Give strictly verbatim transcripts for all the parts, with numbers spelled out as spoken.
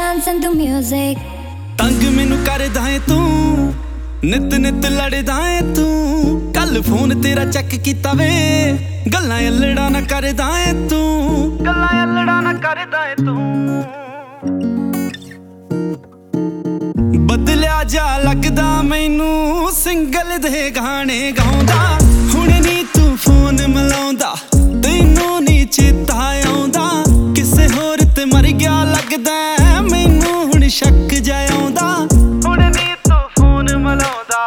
dancing to music. तंग मैनू करदा है तू नित नित लड़दा है तू कल फोन तेरा चेक कीता वे गल्लां अल्लड़ा ना करदा है तू गल्लां अल्लड़ा ना करदा है तू बदलिया जा लगदा मैनू सिंगल दे गाने गाउंदा हुण नी तू फोन मिलाउंदा तैनू नी चेता आउंदा किसे होर ते मर गया लगदा मैनू हुण शक जा आउंदा हुण नी तू फोन मिलाउंदा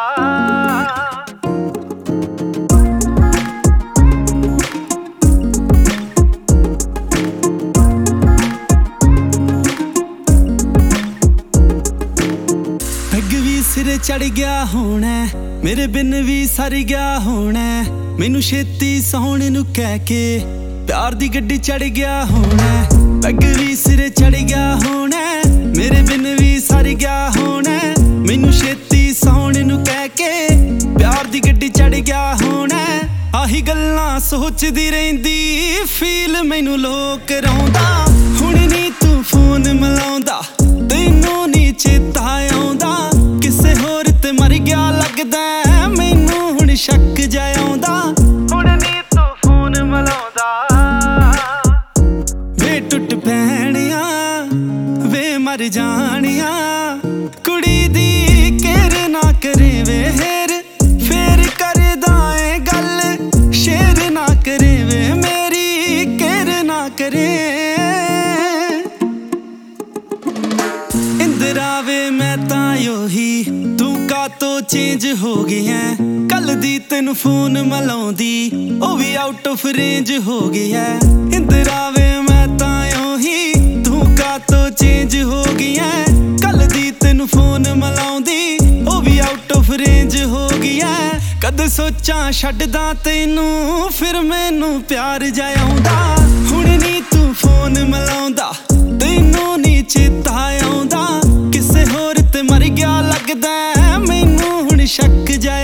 पैग भी सिरे चढ़ गया होना मेरे बिन भी सर गया होना मैनू छेती सौण नू कह के प्यार दी गड्डी चढ़ गया होना पैग भी सिरे चढ़ गया होना मेरे बिन भी सर गया होना मैनू छेती सौण नू कह के प्यार दी गड्डी चढ़ गया होना आही गल्लां सोचदी रहिंदी फील मैनू लोक कराउंदा हुण नी तू फोन मिलाउंदा तैनू नी चेता आउंदा किसे होर ते मर गया लगदा मैनू हुण शक जा आउंदा हुण नी तू फोन मिलाउंदा वे टुट पैणिया वे मर जाणिया कुड़ी दी केर ना करे वे हेर फेर करदा ए गल शेर ना करे वे मेरी केर ना करे इंदिरा वे मैं तां ओही तू का तो चेंज हो गया कल दी तेनू फोन मिलाउंदी ओ भी आउट ऑफ रेंज हो गया इंदिरा वे मैं तां ओही तू का तो चेंज हो गया कल दी तेनू फोन मिलाउंदी ओ भी आउट ऑफ रेंज हो गया कद सोचा छड्डदा तैनू फिर मैनू प्यार जा आउंदा हुण नी तू फोन मिलाउंदा तैनू नी चेता आउंदा किसे होर ते मर गया लगदा मैनू हुण शक जा